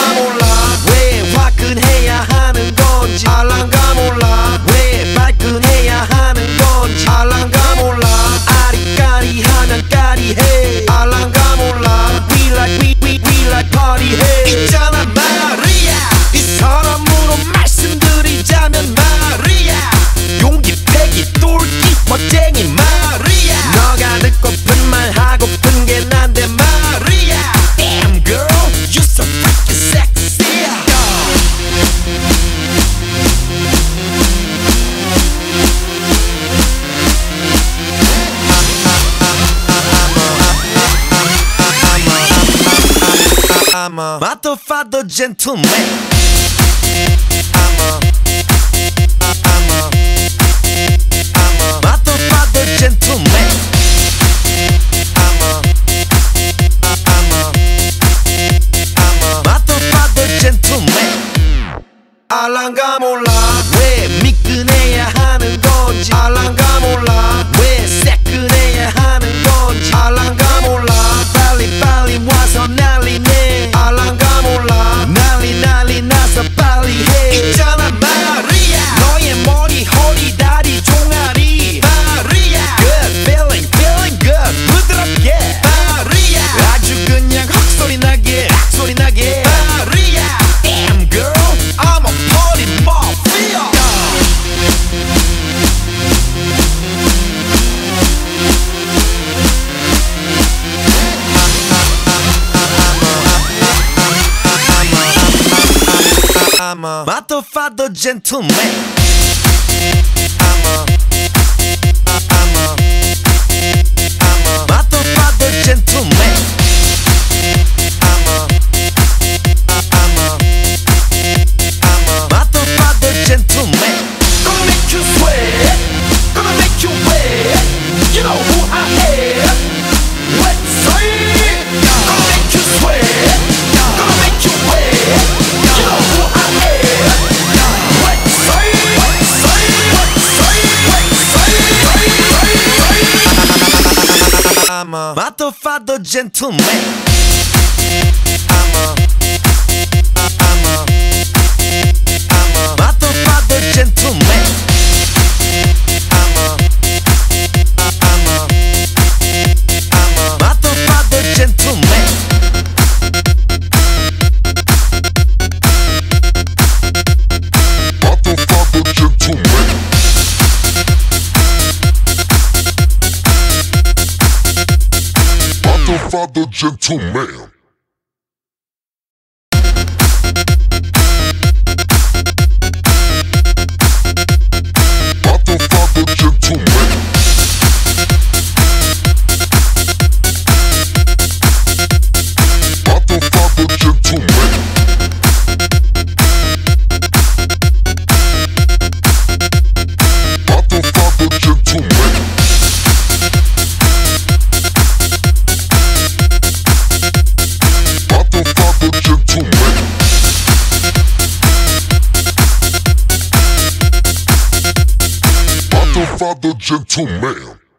알랑가 몰라 왜 화끈해야 하는 건지 알랑가 몰라 왜 발끈해야 하는 건지 알랑가 몰라 아리까리하면 까리해 알랑가 몰라 We like party 해 있잖아 마리아 이 사람으로 말씀드리자면 마리아 용기 패기 똘끼 멋쟁이 마리아 너가 듣고픈 말 하고픈 게 난데 마리아 Damn girl you so freaking sexy I'm a motherfucker gentleman I'm a motherfucker gentleman I'm a motherfucker gentleman 알랑가 몰라 왜 미끈해야 하는 건지 알랑가 몰라 왜 새끈해야 하는 건지 알랑가 몰라 빨리 와서 난리내 알랑가 몰라 난리 나서 빨리 해 있잖아 마리아 너의 머리 허리 다리 종아리 마리아 Good feeling good 부드럽게 마리아 아주 그냥 헉소리 나게 마리아 Damn girl I'm a party mafia I'm a motherfucker gentleman I'm a motherfucker gentleman I'm a motherfucker gentleman Gonna make you sweat Gonna make you wet You know who I am Let's say Gonna make you sweat Gonna make you wet You know who I am Let's say I'm a motherfucker gentleman I'm a motherfucker gentleman I'm a motherfucker gentleman motherfucker gentleman motherfucker gentleman motherfucker gentleman motherfucker gentleman motherfucker gentleman motherfucker gentleman motherfucker gentleman